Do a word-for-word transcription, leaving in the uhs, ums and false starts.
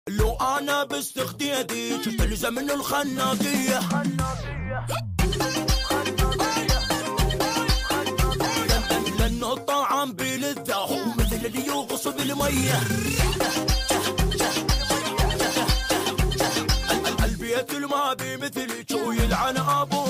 لو انا باستخديتي تلزم من الخناقية، لانه الطعام بلذة هو مثل اللي يغص بالمية. البيت ما بمثلك ويلعن ابو